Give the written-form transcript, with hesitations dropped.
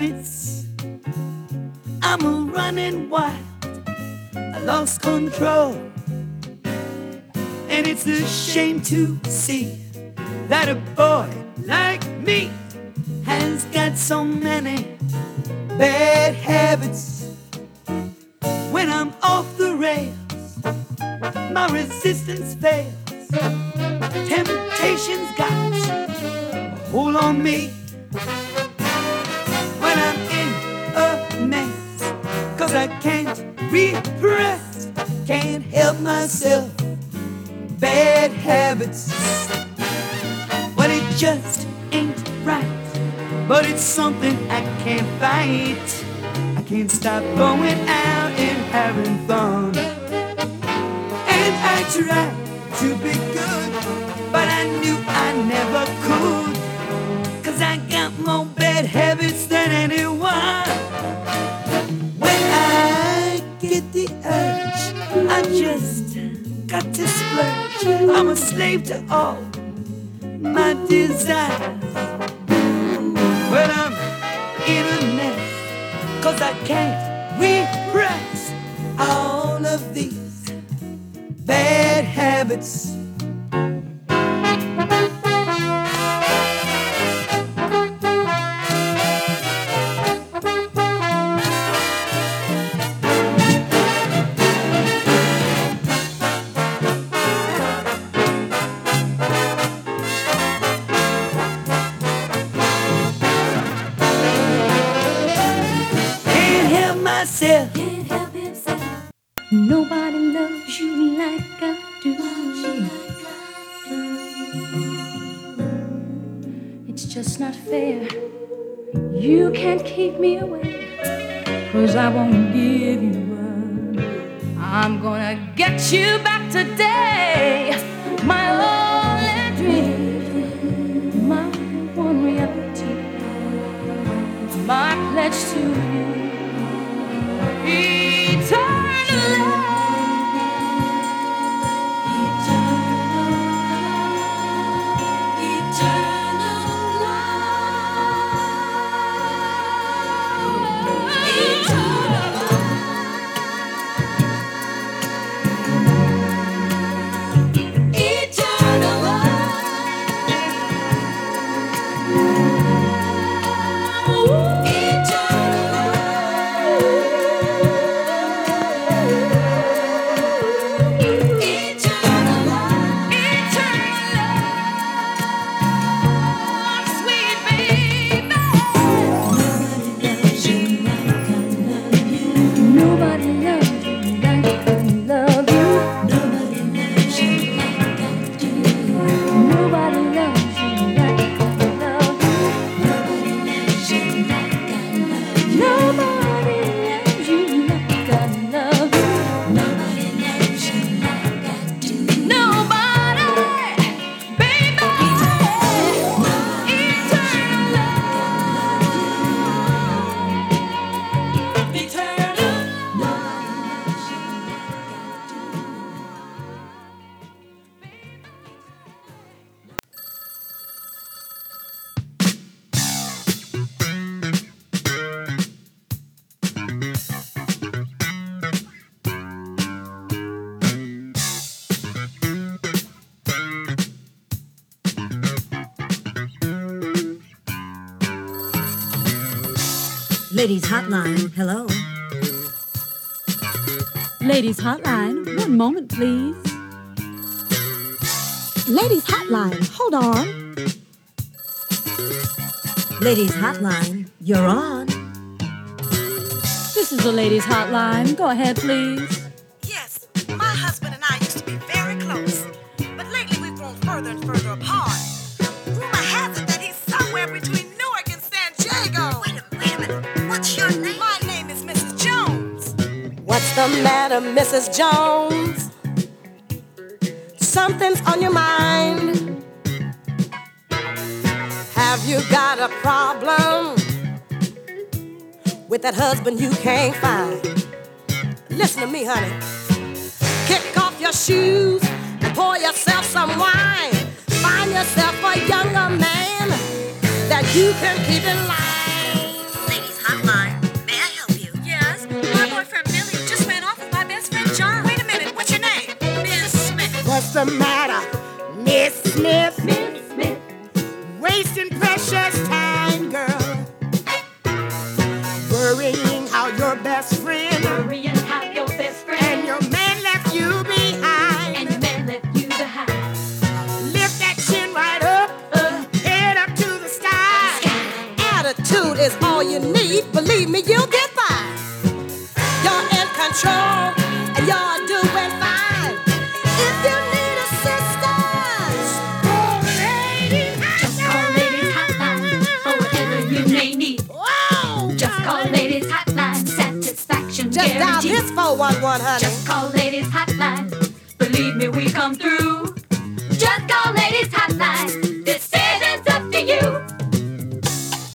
minutes, I'm a running wild. I lost control, and it's a shame to see that a boy like me has got so many bad habits. When I'm off the rails, my resistance fails. Temptation's got a hold on me. When I'm in a mess, 'cause I can't repress, can't help myself. Bad habits, well, it just ain't right, but it's something I can't fight. I can't stop going out and having fun, and I try to be good, but I knew I never could, 'cause I got more bad habits than anyone. When I get the urge, I just got to splurge. I'm a slave to all my desires. When I'm in a mess, 'cause I can't repress all of these bad habits. Can't help himself. Nobody loves you like I do. It's just not fair. You can't keep me away, 'cause I won't give you up. I'm gonna get you back today. My only dream, my one reality, my pledge to you. Eternal love, eternal love, eternal love, eternal love, eternal Ladies Hotline, hello. Ladies Hotline, one moment, please. Ladies Hotline, hold on. Ladies Hotline, you're on. This is the Ladies Hotline. Go ahead, please. Yes, my husband and I used to be very close, but lately we've grown further and further apart. Rumor has it that he's somewhere between Newark and San Diego. Wait a minute. What's your name? My name is Mrs. Jones. What's the matter, Mrs. Jones? Something's on your mind. Have you got a problem with that husband you can't find? Listen to me, honey. Kick off your shoes and pour yourself some wine. Find yourself a younger man that you can keep in line. Ladies the matter, Miss Smith? Miss Smith, Wasting precious time, girl. Worrying how your best friend worrying how your best friend and your man left you behind. and your man left you behind. Lift that chin right up, head up to the sky. Attitude is all you need. Believe me, you'll get by. You're in control and you're doing fine. If you need assistance, call Ladies Just call Ladies Hotline for whatever you may need. Whoa! Just call Ladies Hotline, satisfaction Just dial guaranteed. this 411, honey. Just call Ladies Hotline, believe me, we come through.